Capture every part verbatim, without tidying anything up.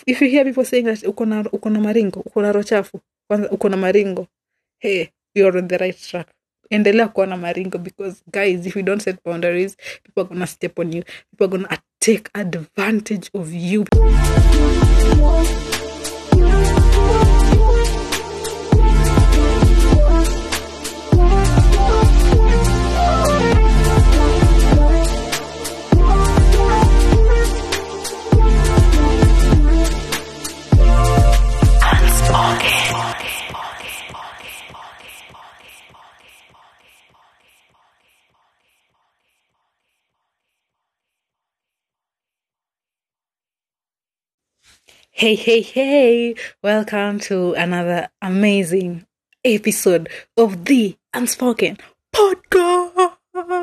if you hear people saying that uko na uko na maringo, uko na roho chafu, kwanza uko na maringo, hey, you're on the right track. Endelea kuwa na maringo, because guys, if you don't set boundaries, people are gonna step on you. People are gonna take advantage of you. Hey, hey, hey, welcome to another amazing episode of the Unspoken Podcast.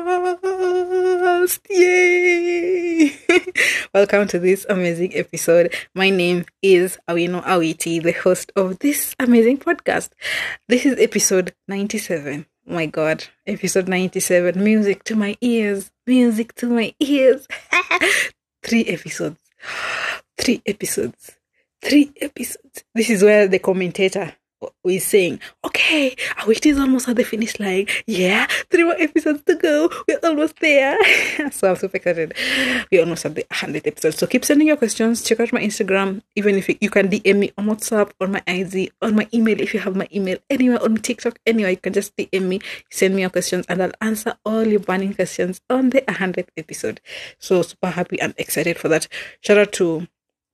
Yay! Welcome to this amazing episode. My name is Awino Awiti, the host of this amazing podcast. This is episode ninety-seven. Oh my God, episode ninety-seven. Music to my ears, music to my ears. Three episodes. Three episodes. Three episodes. This is where the commentator is saying, okay, it is almost at the finish line. Yeah, three more episodes to go. We're almost there. So I'm super excited. We're almost at the one hundredth episode. So keep sending your questions. Check out my Instagram. Even if you, you can D M me on WhatsApp, on my I G, on my email. If you have my email anywhere, on TikTok, anywhere, you can just D M me, send me your questions, and I'll answer all your burning questions on the one hundredth episode. So super happy and excited for that. Shout out to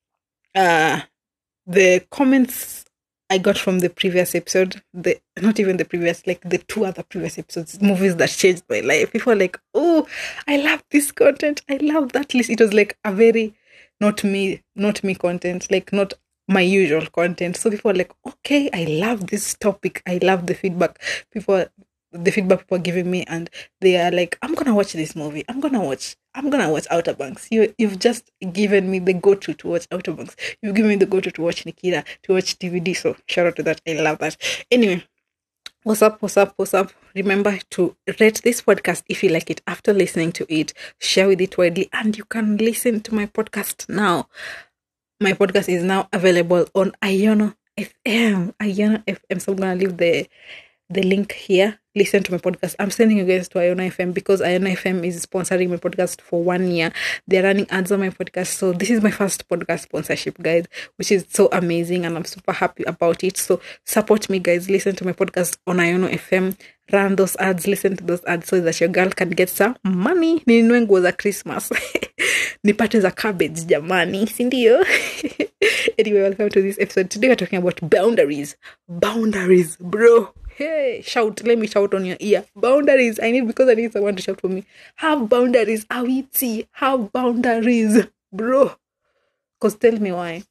uh the comments I got from the previous episode, the not even the previous, like the two other previous episodes, movies that changed my life. People were like, oh, I love this content. I love that list. It was like a very not me, not me content, like not my usual content. So people were like, okay, I love this topic. I love the feedback. People, the feedback people are giving me, and they are like, I'm gonna watch this movie. I'm gonna watch. I'm gonna watch Outer Banks. You, you've just given me the go-to to watch Outer Banks. You've given me the go-to to watch Nikita, to watch D V D. So shout out to that. I love that. Anyway, what's up? What's up? What's up? Remember to rate this podcast if you like it. After listening to it, share with it widely, and you can listen to my podcast now. My podcast is now available on Iono F M. Iono F M. So I'm gonna leave the the link here. Listen to my podcast. I'm sending you guys to Iono F M because Iono F M is sponsoring my podcast for one year. They're running ads on my podcast. So this is my first podcast sponsorship, guys, which is so amazing, and I'm super happy about it. So support me, guys. Listen to my podcast on Iono F M. Run those ads. Listen to those ads so that your girl can get some money. Ninunue nguo za Christmas. Nipate za cabbage, jamani. Sindio? Anyway, welcome to this episode. Today we're talking about boundaries. Boundaries, bro. Hey, shout. Let me shout on your ear. Boundaries. I need, because I need someone to shout for me. Have boundaries. Awiti. Have boundaries, bro. Because tell me why.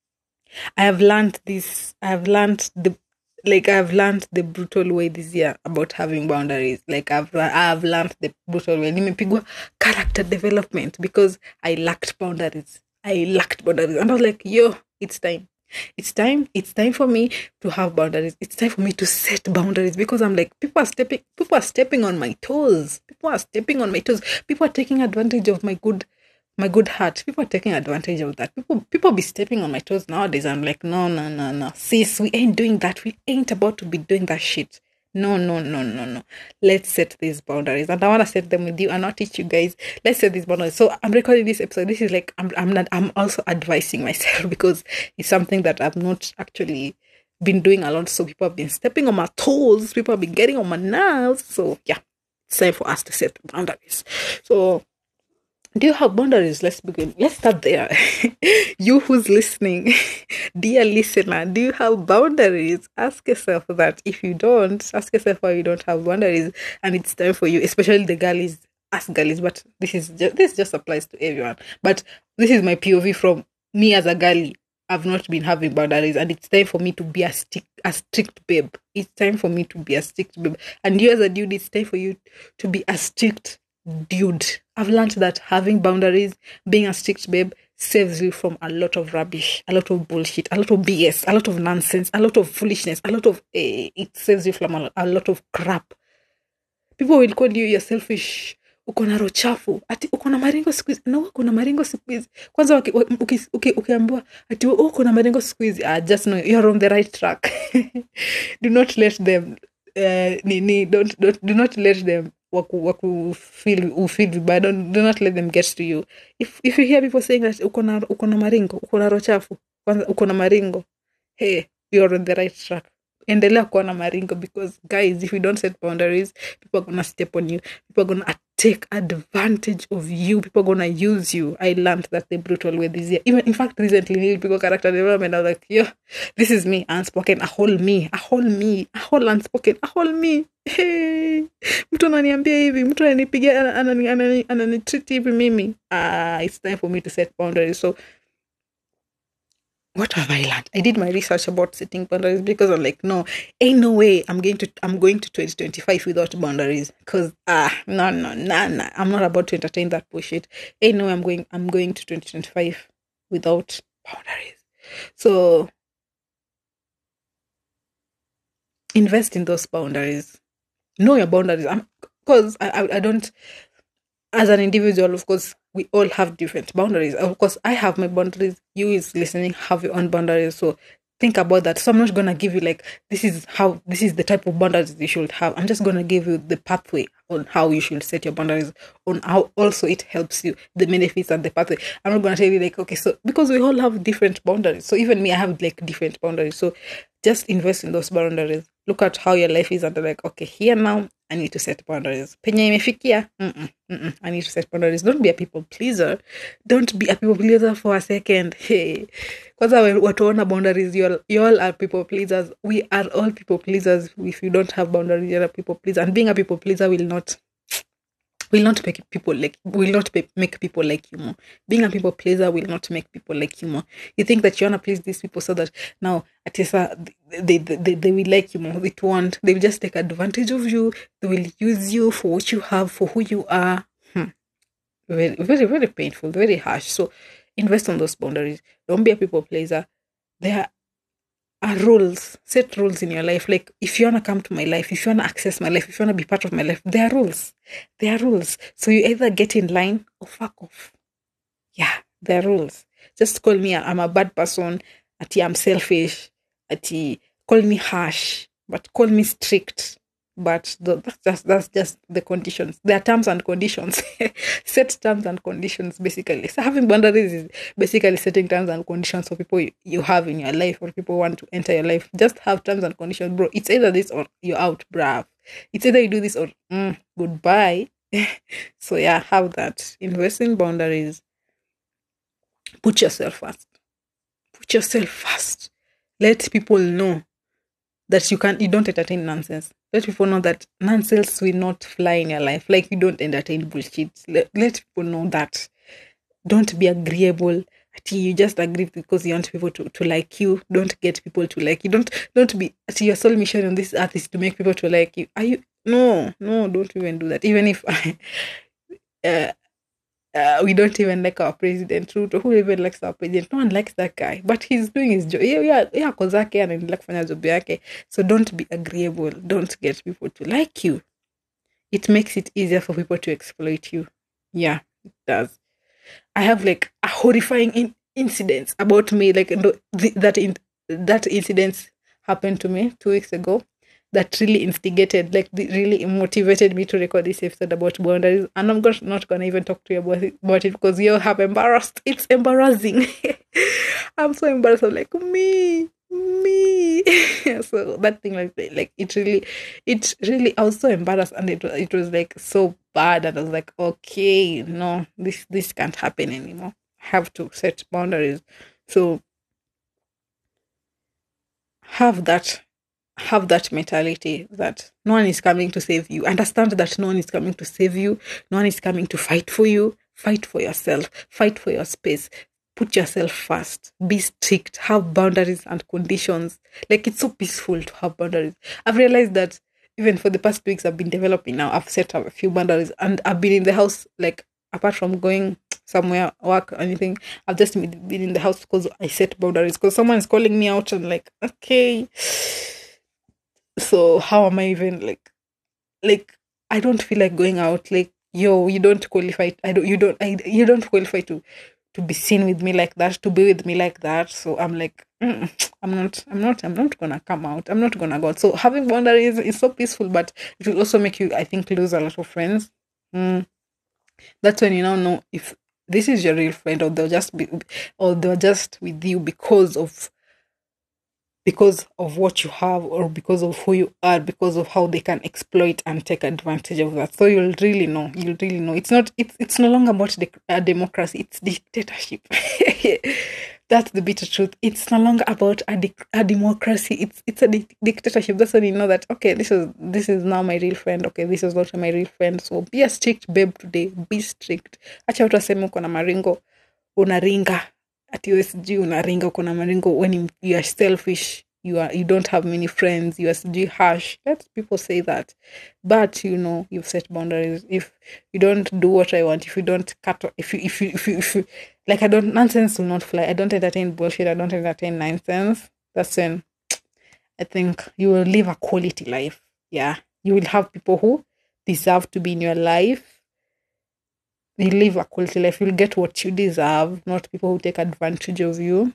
I have learned this. I have learned the, like, I have learned the brutal way this year about having boundaries. Like, I've, I have learned the brutal way. Nimepigwa character development because I lacked boundaries. I lacked boundaries. And I was like, yo, it's time. It's time. It's time for me to have boundaries. It's time for me to set boundaries, because I'm like, people are stepping, people are stepping on my toes. People are stepping on my toes. People are taking advantage of my good, my good heart. People are taking advantage of that. People, people be stepping on my toes nowadays. I'm like, no, no, no, no. Sis, we ain't doing that. We ain't about to be doing that shit. No, no, no, no, no. Let's set these boundaries, and I want to set them with you and not teach you guys. Let's set these boundaries. So I'm recording this episode. This is like, I'm, I'm not, I'm also advising myself because it's something that I've not actually been doing a lot. So people have been stepping on my toes. People have been getting on my nerves. So yeah, it's time for us to set boundaries. So, do you have boundaries? Let's begin. Let's start there. You who's listening, dear listener, do you have boundaries? Ask yourself that. If you don't, ask yourself why you don't have boundaries. And it's time for you, especially the girlies, us girlies, but this is just, this just applies to everyone. But this is my P O V from me as a girlie. I've not been having boundaries, and it's time for me to be a strict, a strict babe. It's time for me to be a strict babe. And you as a dude, it's time for you to be a strict dude. I've learned that having boundaries, being a strict babe, saves you from a lot of rubbish, a lot of bullshit, a lot of B S, a lot of nonsense, a lot of foolishness, a lot of, eh, it saves you from a, a lot of crap. People will call you you're selfish, uko na roho chafu, ati uko na maringo siku hizi. No, uko na maringo siku hizi. Kwanza uki- uki- uki- ukiambiwa ati wewe uko na maringo siku hizi, ah, just know you're on the right track. Do not let them uh, ni, ni, don't, don't, do not let them waku, waku feel, ufeel vibaya. Don't, do not let them get to you. If, if you hear people saying that uko na uko na maringo, uko na roho chafu, kwanza uko na maringo, hey, you're on the right track. Endelea kuwa na maringo, because guys, if you don't set boundaries, people are gonna step on you. People are gonna take advantage of you. People are gonna use you. I learned that the brutal way this year. Even in fact, recently, people character development. I was like, yeah, this is me, unspoken, a whole me, a whole me, a whole unspoken, a whole me. Hey, mtu ananiambia hivi, mtu ananipigia, anani anani anani treat hivi mimi. Ah, it's time for me to set boundaries. So what have I learned? I did my research about setting boundaries, because I'm like, no, ain't no way I'm going to I'm going to twenty twenty-five without boundaries. Because ah, no, no, no, no, I'm not about to entertain that bullshit. Ain't no way I'm going I'm going to twenty twenty-five without boundaries. So invest in those boundaries. Know your boundaries. Because I, I I don't, as an individual, of course, we all have different boundaries. Of course, I have my boundaries. You is listening have your own boundaries. So think about that. So I'm not gonna give you like this is how this is the type of boundaries you should have. I'm just gonna give you the pathway on how you should set your boundaries, on how also it helps you, the benefits and the pathway. I'm not gonna tell you like, okay, so because we all have different boundaries. So even me, I have like different boundaries. So just invest in those boundaries. Look at how your life is and like, okay, here now I need to set boundaries. Penye imefikia, mm-mm, mm-mm, I need to set boundaries. Don't be a people pleaser. Don't be a people pleaser for a second. Hey, kwanza we- watu wana boundaries, you all, you all are people pleasers. We are all people pleasers. If you don't have boundaries, you're a people pleaser. And being a people pleaser will not will not make people like will not pe- make people like you more. Being a people pleaser will not make people like you more. You think that you wanna please these people so that now Atisa they, they they they will like you more. It won't. They will just take advantage of you. They will use you for what you have, for who you are. Hmm. Very very very painful, very harsh. So invest on those boundaries. Don't be a people pleaser. There are rules. Set rules in your life. Like if you wanna come to my life, if you wanna access my life, if you wanna be part of my life, there are rules. There are rules. So you either get in line or fuck off. Yeah, there are rules. Just call me I'm a bad person. Ati I'm selfish. Ati call me harsh, but call me strict. But the, that's just that's just the conditions. There are terms and conditions. Set terms and conditions basically. So having boundaries is basically setting terms and conditions for people you, you have in your life or people want to enter your life. Just have terms and conditions, bro. It's either this or you're out, bruv. It's either you do this or mm, goodbye. So yeah, have that. Invest in boundaries. Put yourself first. Put yourself first. Let people know that you can you don't entertain nonsense. Let people know that nonsense will not fly in your life. Like you don't entertain bullshit. Let, let people know that. Don't be agreeable. Ati you just agree because you want people to, to like you. Don't get people to like you. Don't don't be ati your sole mission on this earth is to make people to like you. Are you no, no, don't even do that. Even if uh, uh, we don't even like our president. Ruto, who even likes our president? No one likes that guy, but he's doing his job. Yeah, yeah, yeah. Kozake anaendelea kufanya job yake. So don't be agreeable. Don't get people to like you. It makes it easier for people to exploit you. Yeah, it does. I have like a horrifying in- incidents about me. Like no, th- that in- that incident happened to me two weeks ago. That really instigated, like the- really motivated me to record this episode about boundaries. And I'm go- not gonna even talk to you about it, about it because you have embarrassed. It's embarrassing. I'm so embarrassed. I'm like me, me. So that thing, like, like it really, it really. I was so embarrassed, and it it was like so bad, and I was like, okay, no, this this can't happen anymore. I have to set boundaries. So have that have that mentality that no one is coming to save you. Understand that no one is coming to save you. No one is coming to fight for you. Fight for yourself. Fight for your space. Put yourself first. Be strict. Have boundaries and conditions. Like it's so peaceful to have boundaries. I've realized that even for the past weeks I've been developing now, I've set up a few boundaries and I've been in the house, like apart from going somewhere, work, or anything, I've just been been in the house because I set boundaries. Because someone is calling me out and like, okay, so how am I even like like I don't feel like going out. Like yo, you don't qualify. I don't. You don't. I. You don't qualify to to be seen with me like that. To be with me like that. So I'm like, mm, I'm not. I'm not. I'm not gonna come out. I'm not gonna go out. So having boundaries is so peaceful, but it will also make you, I think, lose a lot of friends. Mm. That's when you now know if this is your real friend, or they'll just be, or they're just with you because of because of what you have, or because of who you are, because of how they can exploit and take advantage of that. So you'll really know. You'll really know. It's not. It's it's no longer about the, uh, democracy. It's dictatorship. That's the bitter truth. It's no longer about a, dic- a democracy. It's it's a di- dictatorship. That's when you know that, okay, this is this is now my real friend. Okay, this is not my real friend. So be a strict babe today. Be strict. Acha watu waseme uko na maringo, unaringa. Ati wewe sijui unaringa, uko na maringo when you, you are selfish. You are you don't have many friends. You are sijui harsh. Let people say that, but you know you've set boundaries. If you don't do what I want, if you don't cut, if you if you if you, if you like, I don't, nonsense will not fly. I don't entertain bullshit. I don't entertain nonsense. That's when I think you will live a quality life. Yeah, you will have people who deserve to be in your life. You live a quality life. You'll get what you deserve, not people who take advantage of you.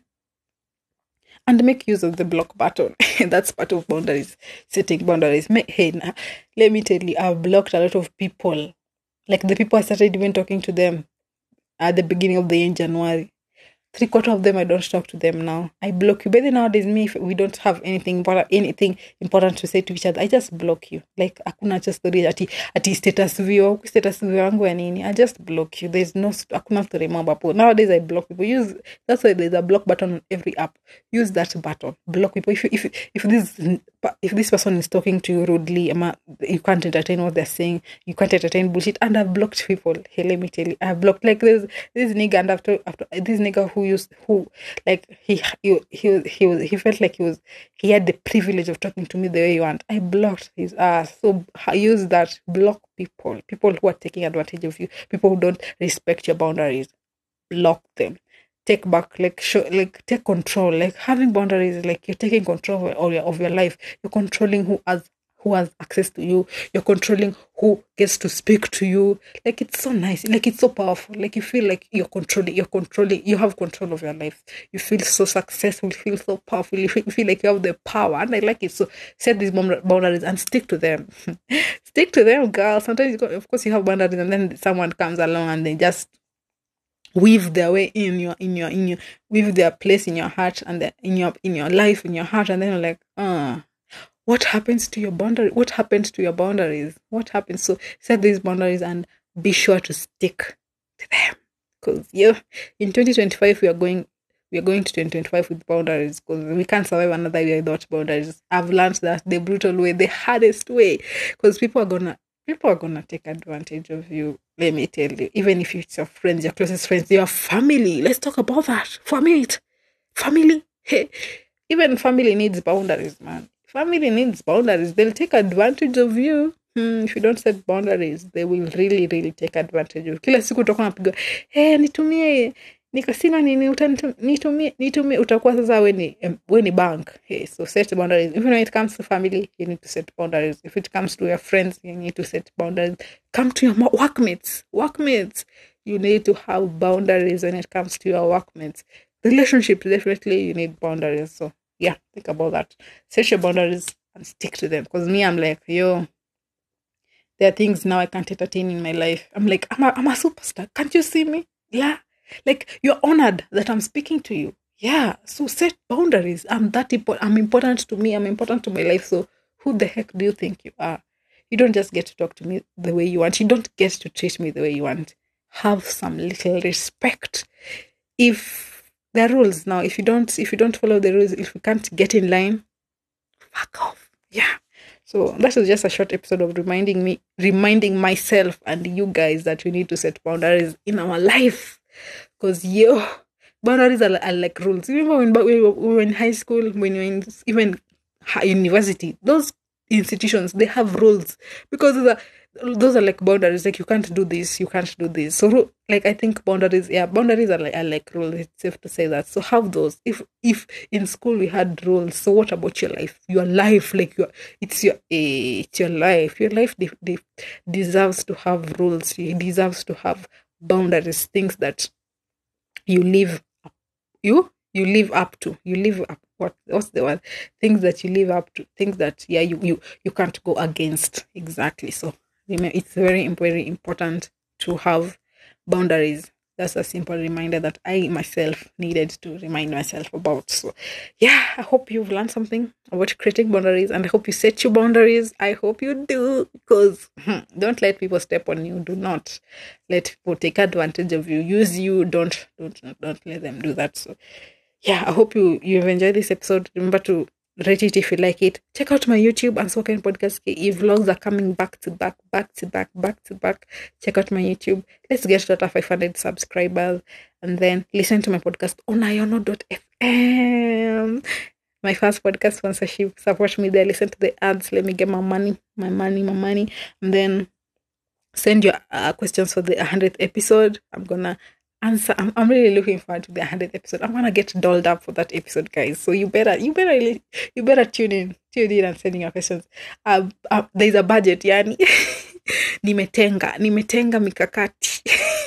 And make use of the block button. That's part of boundaries, setting boundaries. Hey, nah, let me tell you, I've blocked a lot of people. Like the people I started even talking to them at the beginning of the year in January. Three quarter of them, I don't talk to them now. I block you. But then nowadays, me, if we don't have anything important, anything important to say to each other, I just block you. Like, hakuna cha story ati ati status view, status view yangu ya nini. I just block you. There's no, hakuna story mambo hapo. Nowadays, I block people. Use That's why there's a block button on every app. Use that button. Block people. If if if this if this person is talking to you rudely, you can't entertain what they're saying. You can't entertain bullshit. And I've blocked people. Hey, let me tell you, I've blocked like this this nigga, and after after this nigga who who used who like he he he he was he felt like he was he had the privilege of talking to me the way you want. I blocked his ass. So I use that. Block people, people who are taking advantage of you, people who don't respect your boundaries. Block them. Take back, like show, like take control. Like having boundaries is like you're taking control of your of your life. You're controlling who has who has access to you. You're controlling who gets to speak to you. Like it's so nice. Like it's so powerful. Like you feel like you're controlling, you're controlling, you have control of your life. You feel so successful, you feel so powerful, you feel, you feel like you have the power. And I like it. So set these boundaries and stick to them. Stick to them, girl. Sometimes, you got, of course, you have boundaries and then someone comes along and they just weave their way in your in your in your weave their place in your heart and the, in your in your life, in your heart, and then you're like, ah. What happens to your boundary? What happens to your boundaries? What happens? So set these boundaries and be sure to stick to them. Because yeah, in twenty twenty-five we are going we are going to twenty twenty-five with boundaries, because we can't survive another year without boundaries. I've learned that the brutal way, the hardest way, because people are gonna people are gonna take advantage of you. Let me tell you, even if it's your friends, your closest friends, your family. Let's talk about that. Family, family. Hey, even family needs boundaries, man. Family needs boundaries. They'll take advantage of you. Hmm, if you don't set boundaries, they will really, really take advantage of you. Kila siku utakuwa unapiga, hey, nitumie, niko sina nini, nitumie, nitumie, utakuwa sasa we ni, we ni bank. Hey, so set boundaries. Even when it comes to family, you need to set boundaries. If it comes to your friends, you need to set boundaries. Come to your workmates. Workmates. You need to have boundaries when it comes to your workmates. Relationships, definitely, you need boundaries. So, yeah, think about that. Set your boundaries and stick to them. Because me, I'm like, yo, there are things now I can't entertain in my life. I'm like, I'm a, I'm a superstar. Can't you see me? Yeah. Like, you're honored that I'm speaking to you. Yeah. So set boundaries. I'm that important. I'm important to me. I'm important to my life. So who the heck do you think you are? You don't just get to talk to me the way you want. You don't get to treat me the way you want. Have some little respect. If there are rules now, if you don't if you don't follow the rules, if you can't get in line, fuck off. Yeah. So that was just a short episode of reminding me, reminding myself and you guys that we need to set boundaries in our life. Because yo, boundaries are, are like rules. Remember when we were in high school, when you were in even university, those institutions, they have rules, because the those are like boundaries. Like you can't do this, you can't do this. So like I think boundaries, yeah, boundaries are like are like rules. It's safe to say that. So have those. If if in school we had rules, so what about your life? Your life, like your it's your eh, it's your life. Your life de- de- deserves to have rules. It deserves to have boundaries, things that you live you you live up to. You live up what what's the word? Things that you live up to. Things that yeah you you you can't go against. Exactly. So remember, it's very very important to have boundaries. That's a simple reminder that I myself needed to remind myself about. So, yeah, I hope you've learned something about creating boundaries, and I hope you set your boundaries. I hope you do, because hmm, don't let people step on you. Do not let people take advantage of you, use you. Don't don't don't let them do that. So, yeah, I hope you you've enjoyed this episode. Remember to rate it if you like it. Check out my YouTube and Spoken Podcast. K E vlogs are coming back to back, back to back, back to back. Check out my YouTube. Let's get to five hundred subscribers, and then listen to my podcast on iono dot f m. My first podcast sponsorship. Support me there. Listen to the ads. Let me get my money, my money, my money, and then send your uh, questions for the hundredth episode. I'm gonna answer. I'm, I'm really looking forward to the hundredth episode. I'm gonna get dolled up for that episode, guys. So you better, you better, really, you better tune in, tune in, and sending your questions. Uh, uh, there's a budget, yani. nimetenga, nimetenga mikakati.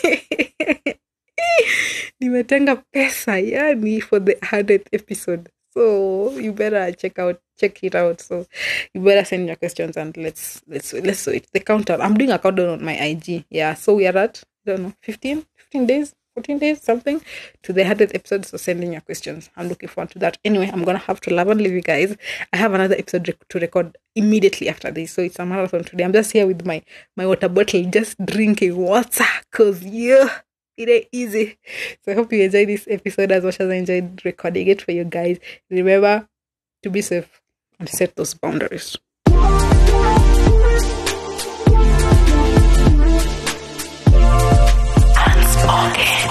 nimetenga pesa, yani, for the hundredth episode. So you better check out, check it out. So you better send your questions, and let's let's let's do it. The countdown. I'm doing a countdown on my I G. Yeah. So we are at I don't know fifteen, fifteen days. fourteen days, something, to the hundredth episode. So send in your questions. I'm looking forward to that. Anyway, I'm going to have to love and leave you guys. I have another episode rec- to record immediately after this. So it's a marathon today. I'm just here with my, my water bottle, just drinking water. Because, yeah, it ain't easy. So I hope you enjoyed this episode as much as I enjoyed recording it for you guys. Remember to be safe and set those boundaries. Unspoken.